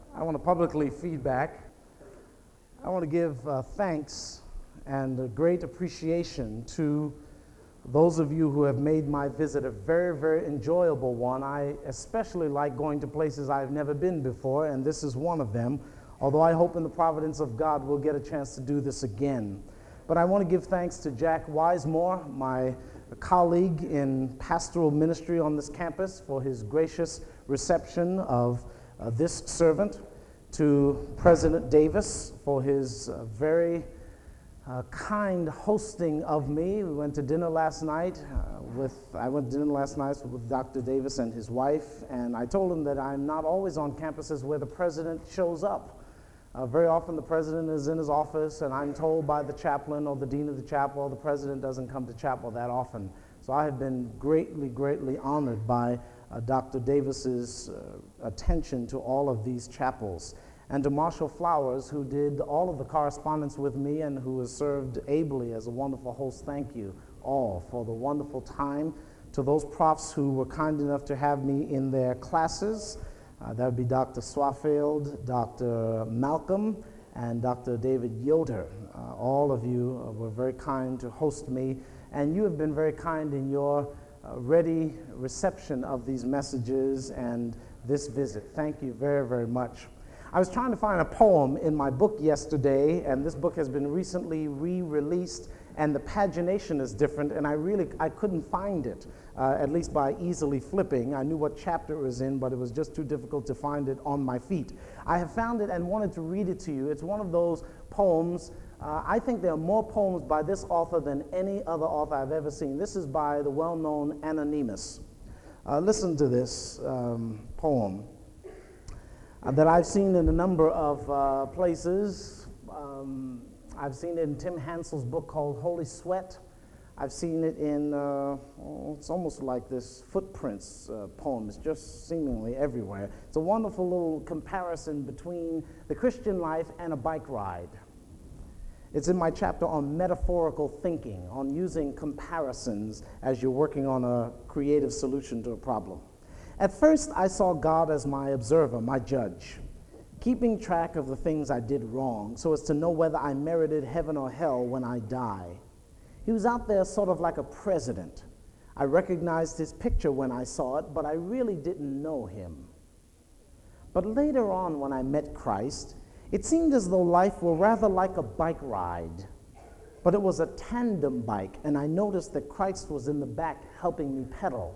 I want to publicly feedback. I want to give thanks and a great appreciation to those of you who have made my visit a very, very enjoyable one. I especially like going to places I've never been before, and this is one of them, although I hope in the providence of God we'll get a chance to do this again. But I want to give thanks to Jack Wisemore, my colleague in pastoral ministry on this campus, for his gracious reception of this servant, to President Davis for his very kind hosting of me. We went to dinner last night with Dr. Davis and his wife, and I told him that I'm not always on campuses where the president shows up. Very often the president is in his office, and I'm told by the chaplain or the dean of the chapel, the president doesn't come to chapel that often. So I have been greatly honored by Dr. Davis's attention to all of these chapels. And to Marshall Flowers, who did all of the correspondence with me and who has served ably as a wonderful host, thank you all for the wonderful time. To those profs who were kind enough to have me in their classes, that would be Dr. Swaffield, Dr. Malcolm, and Dr. David Yoder. All of you were very kind to host me, and you have been very kind in your ready reception of these messages and this visit. Thank you very much. I was trying to find a poem in my book yesterday, and this book has been recently re-released, and the pagination is different, and I couldn't find it, at least by easily flipping. I knew what chapter it was in, but it was just too difficult to find it on my feet. I have found it and wanted to read it to you. It's one of those poems. I think there are more poems by this author than any other author I've ever seen. This is by the well-known Anonymous. Listen to this poem that I've seen in a number of places. I've seen it in Tim Hansel's book called Holy Sweat. I've seen it in, it's almost like this Footprints poem. It's just seemingly everywhere. It's a wonderful little comparison between the Christian life and a bike ride. It's in my chapter on metaphorical thinking, on using comparisons as you're working on a creative solution to a problem. At first, I saw God as my observer, my judge, keeping track of the things I did wrong so as to know whether I merited heaven or hell when I die. He was out there sort of like a president. I recognized his picture when I saw it, but I really didn't know him. But later on, when I met Christ, it seemed as though life were rather like a bike ride, but it was a tandem bike, and I noticed that Christ was in the back helping me pedal.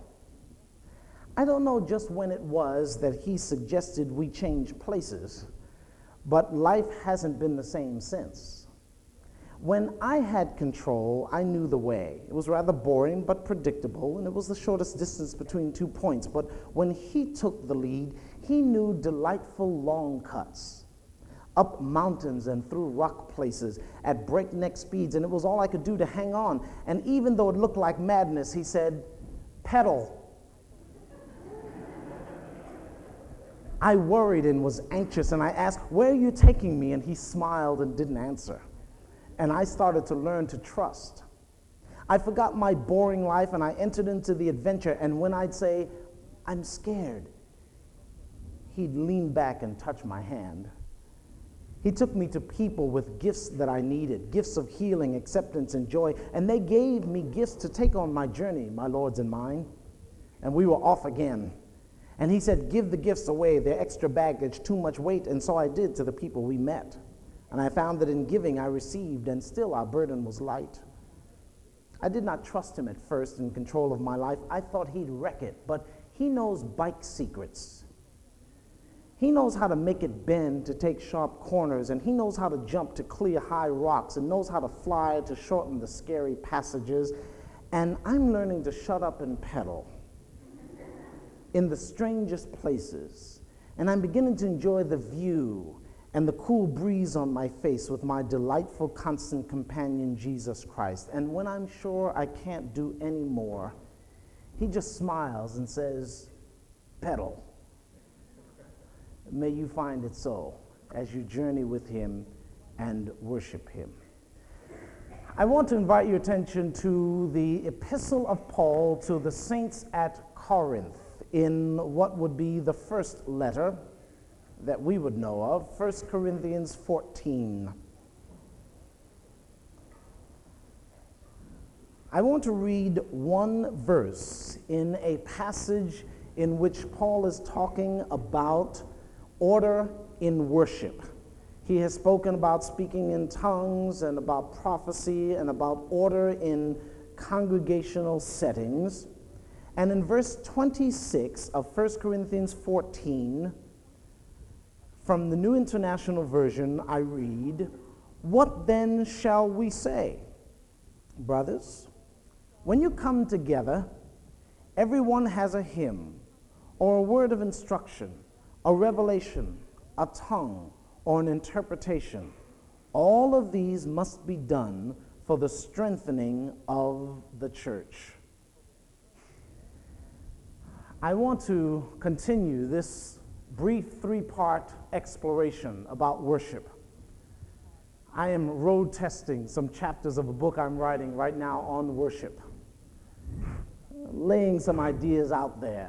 I don't know just when it was that he suggested we change places, but life hasn't been the same since. When I had control, I knew the way. It was rather boring but predictable, and it was the shortest distance between 2 points. But when he took the lead, he knew delightful long cuts, up mountains and through rock places at breakneck speeds, and it was all I could do to hang on. And even though it looked like madness, he said, "Pedal." I worried and was anxious, and I asked, "Where are you taking me?" And he smiled and didn't answer. And I started to learn to trust. I forgot my boring life, and I entered into the adventure, and when I'd say, "I'm scared," he'd lean back and touch my hand. He took me to people with gifts that I needed, gifts of healing, acceptance, and joy, and they gave me gifts to take on my journey, my lords and mine. And we were off again. And he said, "Give the gifts away, they're extra baggage, too much weight," and so I did to the people we met. And I found that in giving I received, and still our burden was light. I did not trust him at first in control of my life. I thought he'd wreck it, but he knows bike secrets. He knows how to make it bend to take sharp corners, and he knows how to jump to clear high rocks, and knows how to fly to shorten the scary passages. And I'm learning to shut up and pedal in the strangest places, and I'm beginning to enjoy the view and the cool breeze on my face with my delightful constant companion, Jesus Christ. And when I'm sure I can't do any more, he just smiles and says, "Pedal." May you find it so as you journey with him and worship him. I want to invite your attention to the epistle of Paul to the saints at Corinth, in what would be the first letter that we would know of, 1 Corinthians 14. I want to read one verse in a passage in which Paul is talking about order in worship. He has spoken about speaking in tongues and about prophecy and about order in congregational settings. And in verse 26 of 1 Corinthians 14, from the New International Version, I read, "What then shall we say? Brothers, when you come together, everyone has a hymn or a word of instruction, a revelation, a tongue, or an interpretation. All of these must be done for the strengthening of the church." I want to continue this brief three-part exploration about worship. I am road testing some chapters of a book I'm writing right now on worship, laying some ideas out there.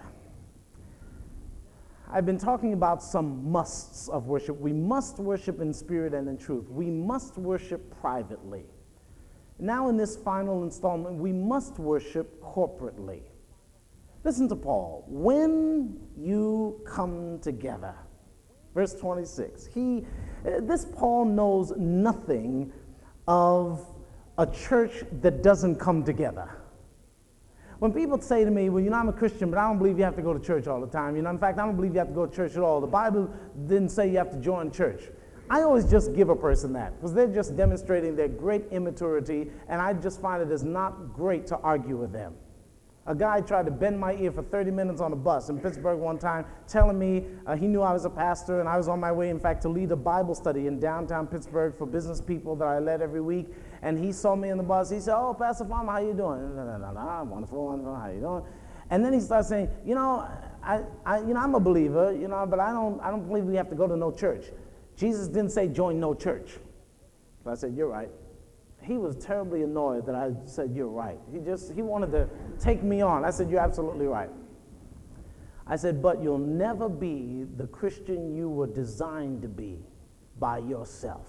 I've been talking about some musts of worship. We must worship in spirit and in truth. We must worship privately. Now in this final installment, we must worship corporately. Listen to Paul. When you come together, verse 26, this Paul knows nothing of a church that doesn't come together. When people say to me, well, I'm a Christian, but I don't believe you have to go to church all the time. In fact, I don't believe you have to go to church at all. The Bible didn't say you have to join church. I always just give a person that, because they're just demonstrating their great immaturity, and I just find it is not great to argue with them. A guy tried to bend my ear for 30 minutes on a bus in Pittsburgh one time, telling me he knew I was a pastor, and I was on my way, in fact, to lead a Bible study in downtown Pittsburgh for business people that I led every week. And he saw me in the bus. He said, "Oh, Pastor Farmer, how you doing?" No, wonderful, how you doing? And then he started saying, I'm a believer, but I don't believe we have to go to no church. Jesus didn't say join no church. So I said, "You're right." He was terribly annoyed that I said, "You're right." He wanted to take me on. I said, "You're absolutely right." I said, "But you'll never be the Christian you were designed to be by yourself.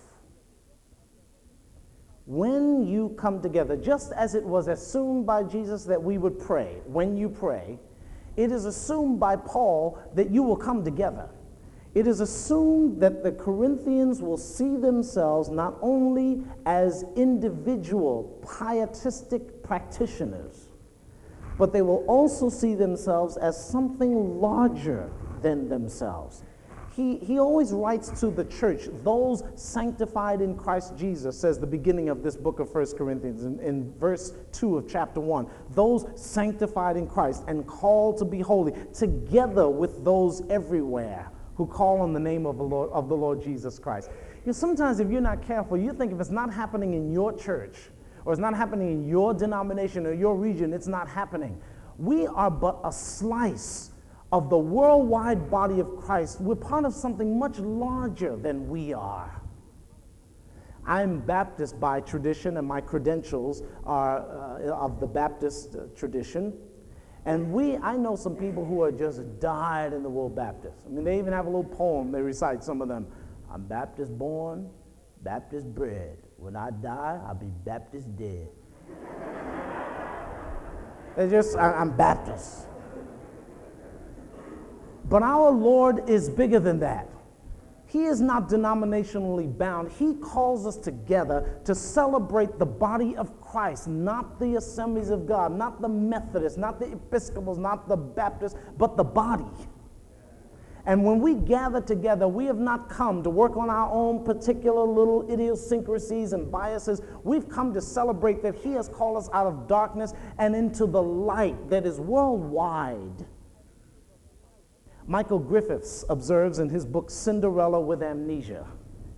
When you come together, just as it was assumed by Jesus that we would pray, when you pray, it is assumed by Paul that you will come together. It is assumed that the Corinthians will see themselves not only as individual pietistic practitioners, but they will also see themselves as something larger than themselves. He always writes to the church, those sanctified in Christ Jesus, says the beginning of this book of 1 Corinthians, in verse 2 of chapter 1, those sanctified in Christ and called to be holy, together with those everywhere who call on the name of the Lord Jesus Christ. Sometimes if you're not careful, you think if it's not happening in your church, or it's not happening in your denomination or your region, it's not happening. We are but a slice of the worldwide body of Christ. We're part of something much larger than we are. I'm Baptist by tradition, and my credentials are of the Baptist tradition. And I know some people who are just dyed-in-the-wool Baptists. I mean, they even have a little poem they recite, some of them. "I'm Baptist born, Baptist bred. When I die, I'll be Baptist dead." I'm Baptist. But our Lord is bigger than that. He is not denominationally bound. He calls us together to celebrate the body of Christ, not the Assemblies of God, not the Methodists, not the Episcopals, not the Baptists, but the body. And when we gather together, we have not come to work on our own particular little idiosyncrasies and biases. We've come to celebrate that He has called us out of darkness and into the light that is worldwide. Michael Griffiths observes in his book Cinderella with Amnesia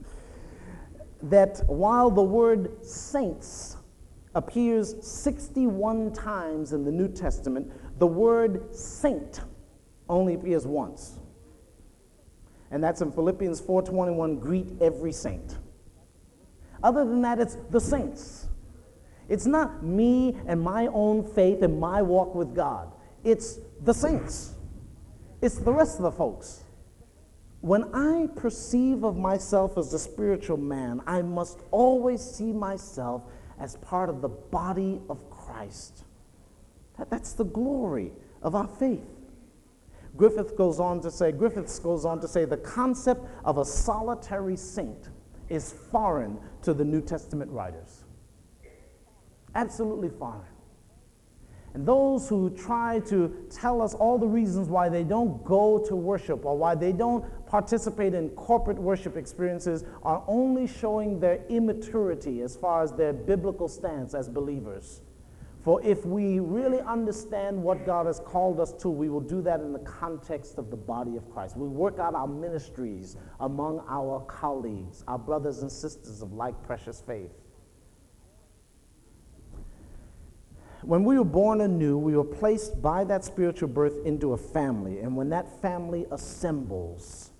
that while the word saints appears 61 times in the New Testament, the word saint only appears once. And that's in Philippians 4:21, greet every saint. Other than that, it's the saints. It's not me and my own faith and my walk with God. It's the saints. It's the rest of the folks. when I perceive of myself as a spiritual man, I must always see myself as part of the body of Christ. That's the glory of our faith. Griffiths goes on to say, the concept of a solitary saint is foreign to the New Testament writers. Absolutely foreign. And those who try to tell us all the reasons why they don't go to worship or why they don't participate in corporate worship experiences are only showing their immaturity as far as their biblical stance as believers. For if we really understand what God has called us to, we will do that in the context of the body of Christ. We work out our ministries among our colleagues, our brothers and sisters of like precious faith. When we were born anew, we were placed by that spiritual birth into a family. And when that family assembles,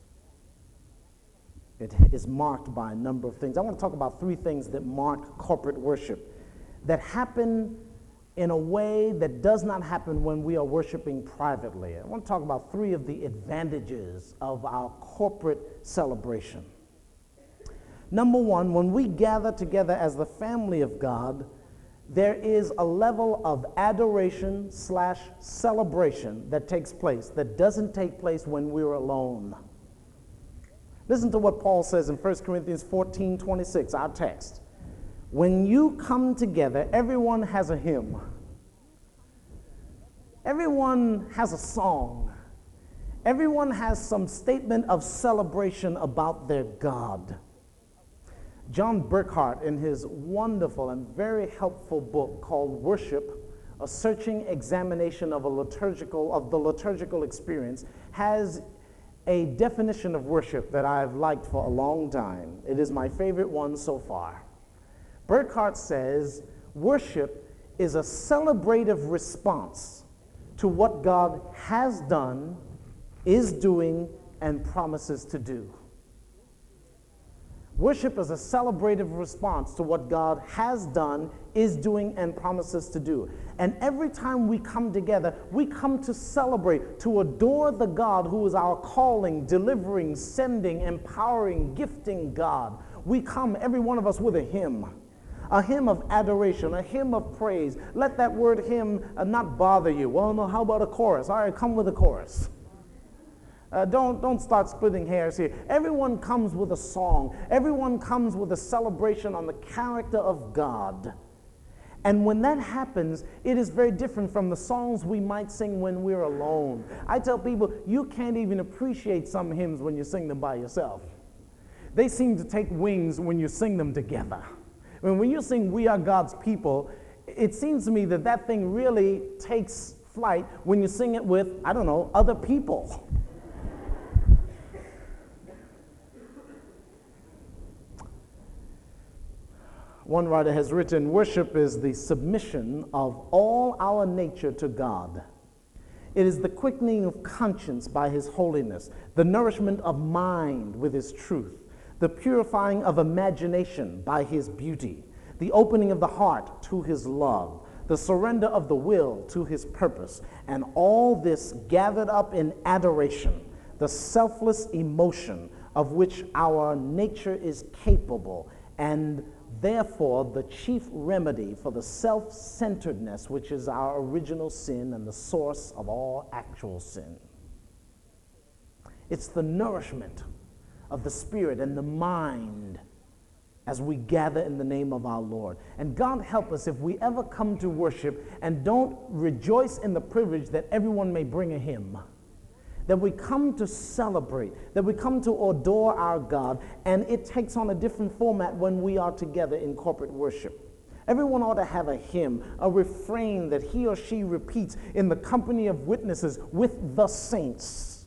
it is marked by a number of things. I want to talk about 3 things that mark corporate worship that happen in a way that does not happen when we are worshiping privately. I want to talk about 3 of the advantages of our corporate celebration. Number 1, when we gather together as the family of God, there is a level of adoration / celebration that takes place that doesn't take place when we're alone. Listen to what Paul says in 1 Corinthians 14:26, our text. When you come together, everyone has a hymn. Everyone has a song. Everyone has some statement of celebration about their God. John Burkhart, in his wonderful and very helpful book called Worship, A Searching Examination of the Liturgical Experience, has a definition of worship that I've liked for a long time. It is my favorite one so far. Burkhart says, worship is a celebrative response to what God has done, is doing, and promises to do. Worship is a celebrative response to what God has done, is doing, and promises to do. And every time we come together, we come to celebrate, to adore the God who is our calling, delivering, sending, empowering, gifting God. We come, every one of us, with a hymn of adoration, a hymn of praise. Let that word hymn not bother you. Well, no, how about a chorus? All right, come with a chorus. Don't start splitting hairs here. Everyone comes with a song. Everyone comes with a celebration on the character of God. And when that happens, it is very different from the songs we might sing when we're alone. I tell people, you can't even appreciate some hymns when you sing them by yourself. They seem to take wings when you sing them together. When you sing We Are God's People, it seems to me that that thing really takes flight when you sing it with, I don't know, other people. One writer has written, worship is the submission of all our nature to God. It is the quickening of conscience by His holiness, the nourishment of mind with His truth, the purifying of imagination by His beauty, the opening of the heart to His love, the surrender of the will to His purpose, and all this gathered up in adoration, the selfless emotion of which our nature is capable, and therefore the chief remedy for the self-centeredness which is our original sin and the source of all actual sin. It's the nourishment of the spirit and the mind as we gather in the name of our Lord. And God help us if we ever come to worship and don't rejoice in the privilege that everyone may bring a hymn, that we come to celebrate, that we come to adore our God, and it takes on a different format when we are together in corporate worship. Everyone ought to have a hymn, a refrain that he or she repeats in the company of witnesses with the saints.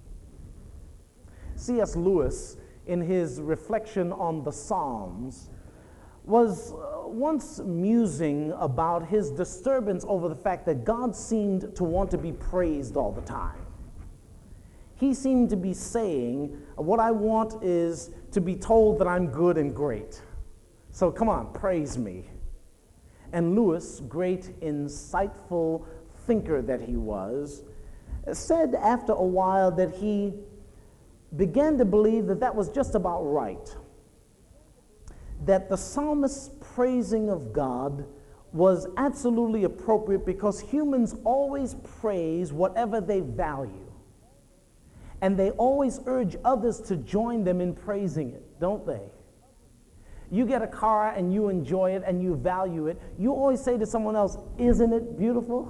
C.S. Lewis, in his reflection on the Psalms, was once musing about his disturbance over the fact that God seemed to want to be praised all the time. He seemed to be saying, what I want is to be told that I'm good and great. So come on, praise me. And Lewis, great insightful thinker that he was, said after a while that he began to believe that that was just about right. That the psalmist's praising of God was absolutely appropriate because humans always praise whatever they value. And they always urge others to join them in praising it, don't they? You get a car and you enjoy it and you value it. You always say to someone else, "Isn't it beautiful?"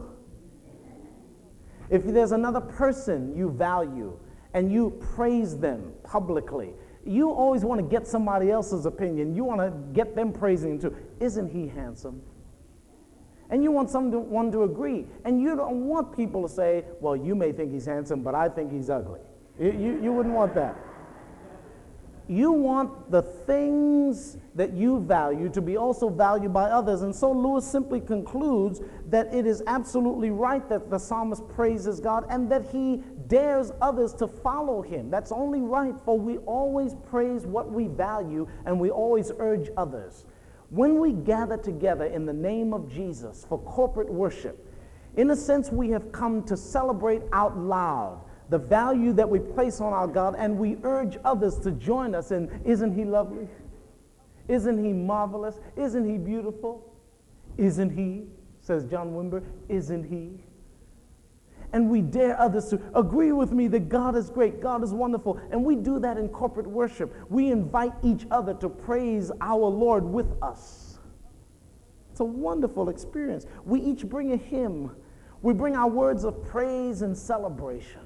If there's another person you value and you praise them publicly, you always want to get somebody else's opinion. You want to get them praising him too. "Isn't he handsome?" And you want someone to agree. And you don't want people to say, "Well, you may think he's handsome, but I think he's ugly." You wouldn't want that. You want the things that you value to be also valued by others. And so Lewis simply concludes that it is absolutely right that the psalmist praises God and that he dares others to follow him. That's only right, for we always praise what we value and we always urge others. When we gather together in the name of Jesus for corporate worship, in a sense we have come to celebrate out loud the value that we place on our God, and we urge others to join us in, "Isn't he lovely? Isn't he marvelous? Isn't he beautiful? Isn't he?" says John Wimber, "Isn't he?" And we dare others to agree with me that God is great, God is wonderful. And we do that in corporate worship. We invite each other to praise our Lord with us. It's a wonderful experience. We each bring a hymn. We bring our words of praise and celebration.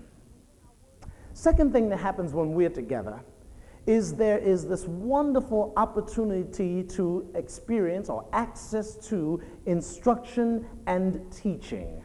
Second thing that happens when we're together is there is this wonderful opportunity to experience or access to instruction and teaching.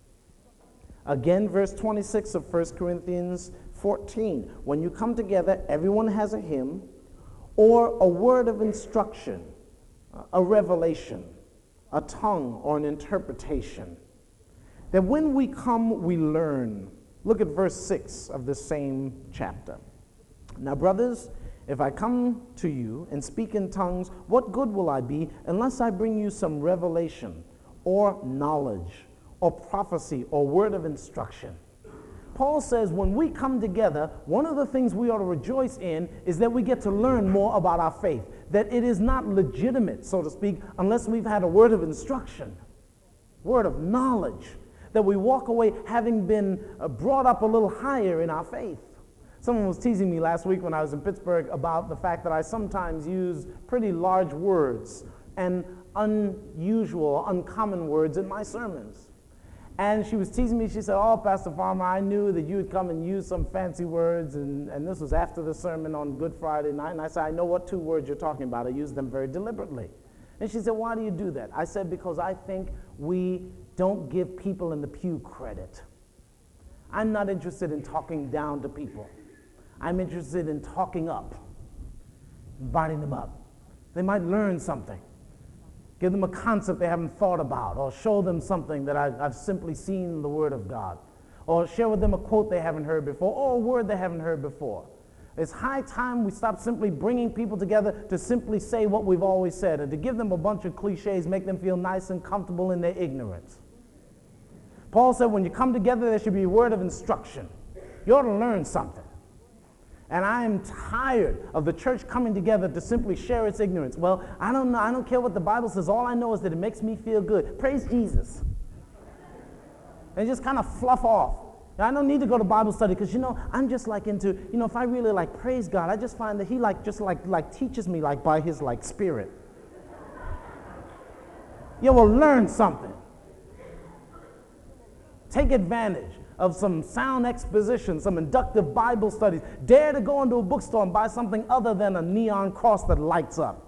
Again, verse 26 of 1 Corinthians 14. When you come together, everyone has a hymn or a word of instruction, a revelation, a tongue or an interpretation. That when we come, we learn. Look at verse 6 of this same chapter. "Now, brothers, if I come to you and speak in tongues, what good will I be unless I bring you some revelation or knowledge or prophecy or word of instruction?" Paul says when we come together, one of the things we ought to rejoice in is that we get to learn more about our faith, that it is not legitimate, so to speak, unless we've had a word of instruction, word of knowledge, that we walk away having been brought up a little higher in our faith. Someone was teasing me last week when I was in Pittsburgh about the fact that I sometimes use pretty large words and unusual, uncommon words in my sermons. And she was teasing me. She said, "Oh, Pastor Farmer, I knew that you would come and use some fancy words." And this was after the sermon on Good Friday night. And I said, "I know what 2 words you're talking about. I use them very deliberately." And she said, "Why do you do that?" I said, "Because I think we don't give people in the pew credit. I'm not interested in talking down to people. I'm interested in talking up, inviting them up. They might learn something. Give them a concept they haven't thought about, or show them something that I've simply seen in the Word of God, or share with them a quote they haven't heard before, or a word they haven't heard before. It's high time we stop simply bringing people together to simply say what we've always said and to give them a bunch of cliches, make them feel nice and comfortable in their ignorance. Paul said when you come together, there should be a word of instruction. You ought to learn something. And I am tired of the church coming together to simply share its ignorance. "Well, I don't know. I don't care what the Bible says. All I know is that it makes me feel good. Praise Jesus." And just kind of fluff off. I don't need to go to Bible study because, I'm just into, if I really praise God, I just find that he just teaches me by his spirit. You will learn something. Take advantage of some sound exposition, some inductive Bible studies. Dare to go into a bookstore and buy something other than a neon cross that lights up.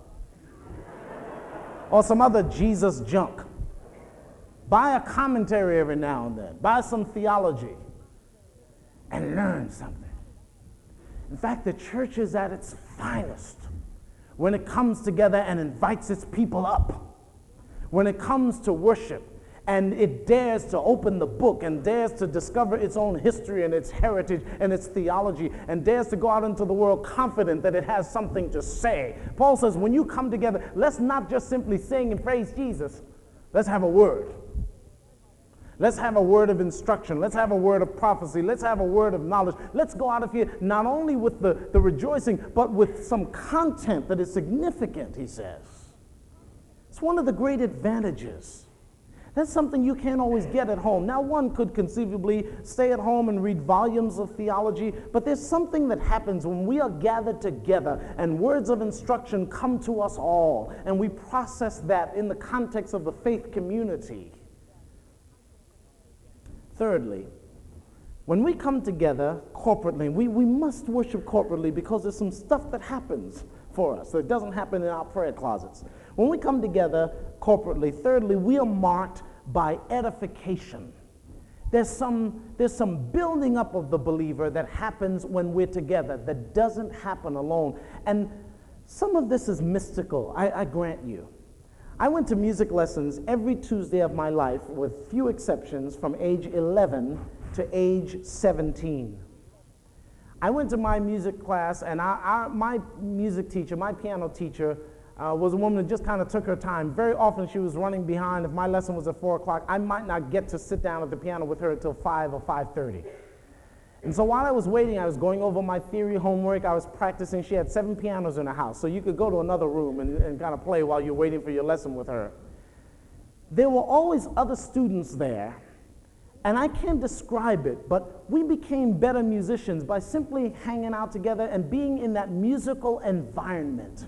Or some other Jesus junk. Buy a commentary every now and then. Buy some theology. And learn something. In fact, the church is at its finest when it comes together and invites its people up. When it comes to worship, and it dares to open the book and dares to discover its own history and its heritage and its theology and dares to go out into the world confident that it has something to say. Paul says, when you come together, let's not just simply sing and praise Jesus. Let's have a word. Let's have a word of instruction. Let's have a word of prophecy. Let's have a word of knowledge. Let's go out of here not only with the rejoicing, but with some content that is significant, he says. It's one of the great advantages. That's something you can't always get at home. Now, one could conceivably stay at home and read volumes of theology, but there's something that happens when we are gathered together and words of instruction come to us all, and we process that in the context of the faith community. Thirdly, when we come together corporately, we must worship corporately because there's some stuff that happens for us that doesn't happen in our prayer closets. When we come together corporately, thirdly, we are marked by edification. There's some building up of the believer that happens when we're together that doesn't happen alone. And some of this is mystical, I grant you. I went to music lessons every Tuesday of my life, with few exceptions, from age 11 to age 17. I went to my music class, and my music teacher, my piano teacher, was a woman that just kind of took her time. Very often she was running behind. If my lesson was at 4 o'clock, I might not get to sit down at the piano with her until 5 or 5:30. And so while I was waiting, I was going over my theory homework. I was practicing. She had 7 pianos in her house, so you could go to another room and kind of play while you're waiting for your lesson with her. There were always other students there, and I can't describe it, but we became better musicians by simply hanging out together and being in that musical environment.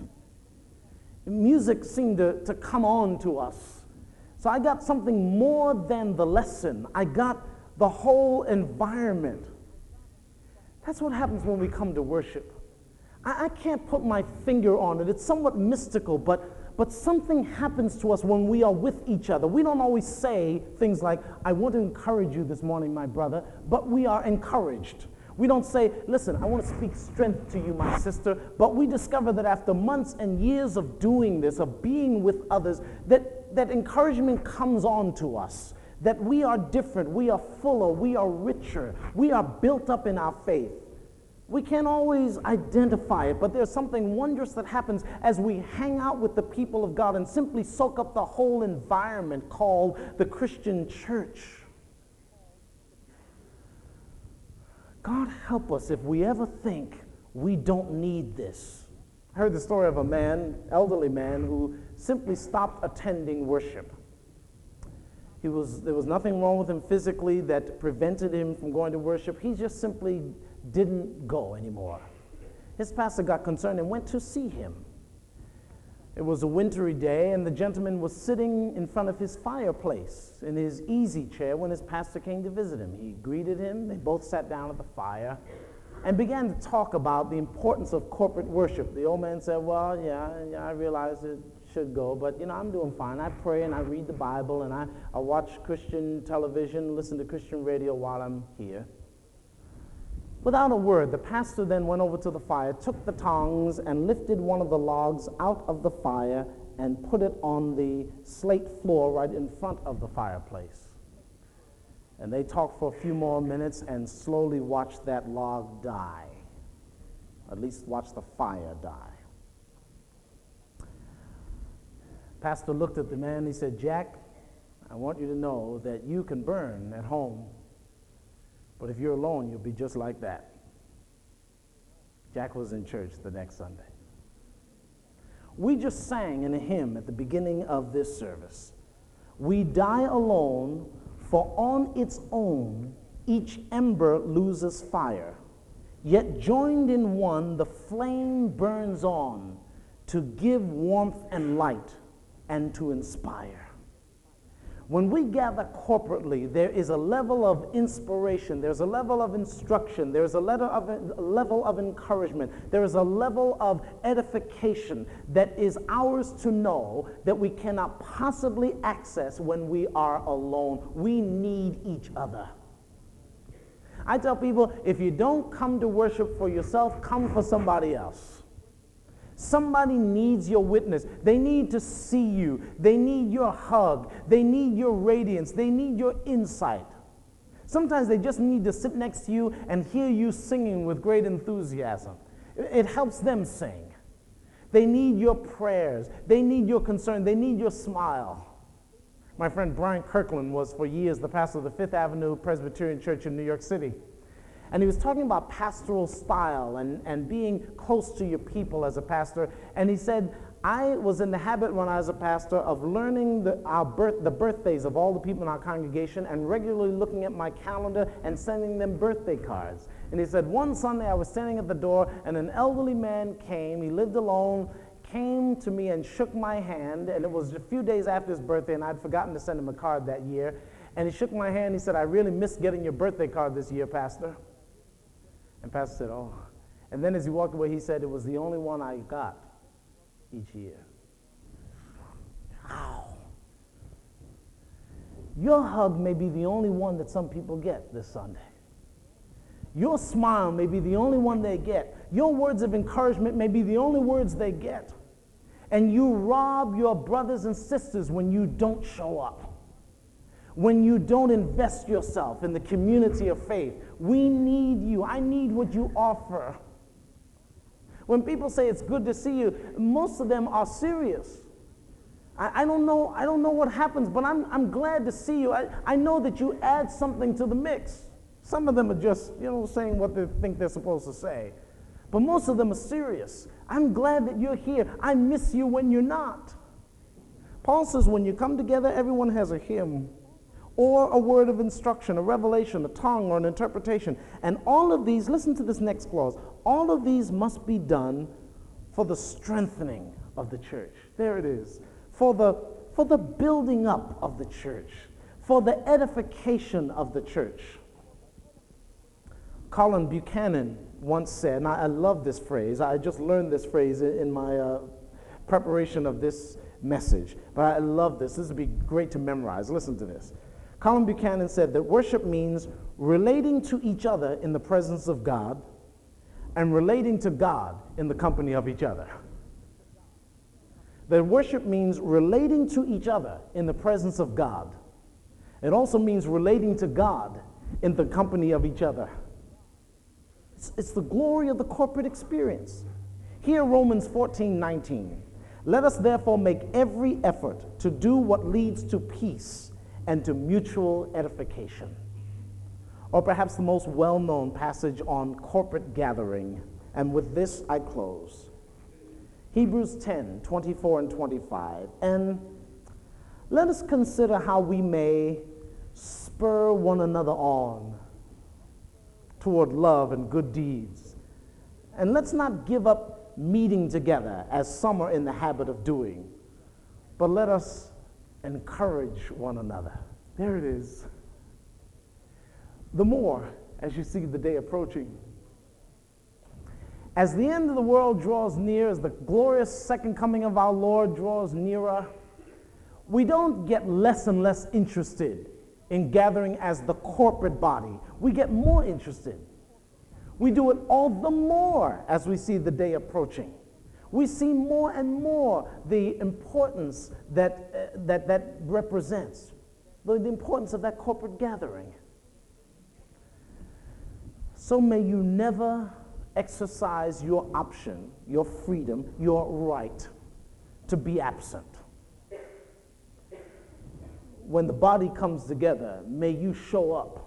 Music seemed to come on to us. So I got something more than the lesson. I got the whole environment. That's what happens when we come to worship. I can't put my finger on it. It's somewhat mystical, but something happens to us when we are with each other. We don't always say things like, I want to encourage you this morning, my brother, but we are encouraged. We don't say, listen, I want to speak strength to you, my sister, but we discover that after months and years of doing this, of being with others, that encouragement comes on to us, that we are different, we are fuller, we are richer, we are built up in our faith. We can't always identify it, but there's something wondrous that happens as we hang out with the people of God and simply soak up the whole environment called the Christian church. God help us if we ever think we don't need this. I heard the story of a man, elderly man, who simply stopped attending worship. There was nothing wrong with him physically that prevented him from going to worship. He just simply didn't go anymore. His pastor got concerned and went to see him. It was a wintry day, and the gentleman was sitting in front of his fireplace in his easy chair when his pastor came to visit him. He greeted him. They both sat down at the fire and began to talk about the importance of corporate worship. The old man said, well, yeah, I realize it should go, but, I'm doing fine. I pray and I read the Bible, and I watch Christian television, listen to Christian radio while I'm here. Without a word, the pastor then went over to the fire, took the tongs, and lifted one of the logs out of the fire and put it on the slate floor right in front of the fireplace. And they talked for a few more minutes and slowly watched that log die, at least watched the fire die. Pastor looked at the man and he said, Jack, I want you to know that you can burn at home, but if you're alone, you'll be just like that. Jack was in church the next Sunday. We just sang in a hymn at the beginning of this service. We die alone, for on its own each ember loses fire. Yet joined in one, the flame burns on to give warmth and light and to inspire. When we gather corporately, there is a level of inspiration, there's a level of instruction, there's a level of encouragement, there is a level of edification that is ours to know that we cannot possibly access when we are alone. We need each other. I tell people, if you don't come to worship for yourself, come for somebody else. Somebody needs your witness. They need to see you. They need your hug. They need your radiance. They need your insight. Sometimes they just need to sit next to you and hear you singing with great enthusiasm. It helps them sing. They need your prayers. They need your concern. They need your smile. My friend Brian Kirkland was for years the pastor of the Fifth Avenue Presbyterian Church in New York City. And he was talking about pastoral style and being close to your people as a pastor. And he said, I was in the habit when I was a pastor of learning the birthdays of all the people in our congregation and regularly looking at my calendar and sending them birthday cards. And he said, one Sunday I was standing at the door and an elderly man came, he lived alone, came to me and shook my hand, and it was a few days after his birthday, and I'd forgotten to send him a card that year. And he shook my hand, he said, I really missed getting your birthday card this year, Pastor. And Pastor said, oh. And then as he walked away, he said, it was the only one I got each year. Wow. Your hug may be the only one that some people get this Sunday. Your smile may be the only one they get. Your words of encouragement may be the only words they get. And you rob your brothers and sisters when you don't show up, when you don't invest yourself in the community of faith. We need you. I need what you offer. When people say it's good to see you, most of them are serious. I don't know what happens, but I'm glad to see you. I know that you add something to the mix. Some of them are just, saying what they think they're supposed to say. But most of them are serious. I'm glad that you're here. I miss you when you're not. Paul says when you come together, everyone has a hymn or a word of instruction, a revelation, a tongue, or an interpretation. And all of these, listen to this next clause, all of these must be done for the strengthening of the church. There it is. For the building up of the church, for the edification of the church. Colin Buchanan once said, and I love this phrase, I just learned this phrase in my preparation of this message, but I love this. This would be great to memorize. Listen to this. Colin Buchanan said that worship means relating to each other in the presence of God and relating to God in the company of each other. That worship means relating to each other in the presence of God. It also means relating to God in the company of each other. It's the glory of the corporate experience. Here, Romans 14:19. Let us therefore make every effort to do what leads to peace and to mutual edification. Or perhaps the most well-known passage on corporate gathering, and with this I close. Hebrews 10:24 and 25. And let us consider how we may spur one another on toward love and good deeds. And let's not give up meeting together as some are in the habit of doing, but let us encourage one another. There it is. The more as you see the day approaching. As the end of the world draws near, as the glorious second coming of our Lord draws nearer, we don't get less and less interested in gathering as the corporate body. We get more interested. We do it all the more as we see the day approaching. We see more and more the importance that represents, the importance of that corporate gathering. So may you never exercise your option, your freedom, your right to be absent. When the body comes together, may you show up.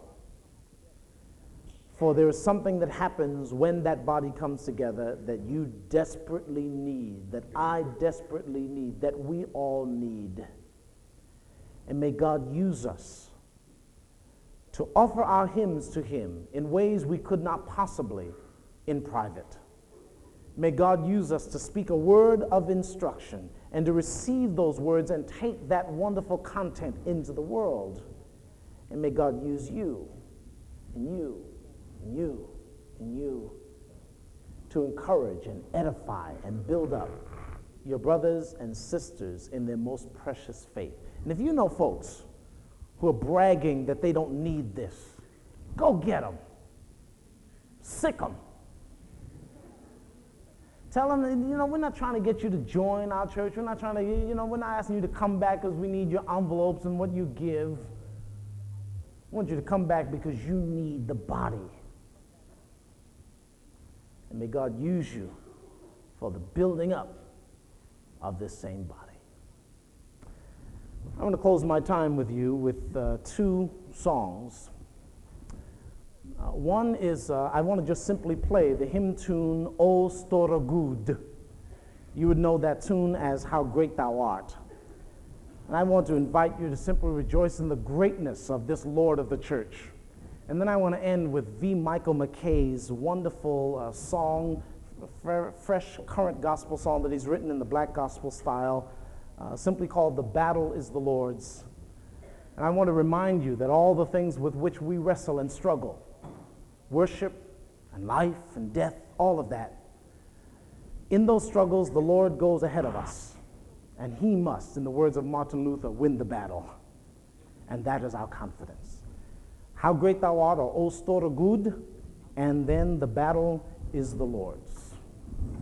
For there is something that happens when that body comes together that you desperately need, that I desperately need, that we all need. And may God use us to offer our hymns to Him in ways we could not possibly in private. May God use us to speak a word of instruction and to receive those words and take that wonderful content into the world. And may God use you and you and you and you to encourage and edify and build up your brothers and sisters in their most precious faith. And if you know folks who are bragging that they don't need this, go get them. Sick them. Tell them, we're not trying to get you to join our church. We're not trying to, we're not asking you to come back because we need your envelopes and what you give. We want you to come back because you need the body. And may God use you for the building up of this same body. I'm going to close my time with you with two songs. One is, I want to just simply play the hymn tune, O Stora Gud. You would know that tune as How Great Thou Art. And I want to invite you to simply rejoice in the greatness of this Lord of the church. And then I want to end with V. Michael McKay's wonderful song, fresh current gospel song that he's written in the black gospel style, simply called The Battle is the Lord's. And I want to remind you that all the things with which we wrestle and struggle, worship and life and death, all of that, in those struggles, the Lord goes ahead of us. And he must, in the words of Martin Luther, win the battle. And that is our confidence. How great thou art, or O Stora Gud, and then the battle is the Lord's.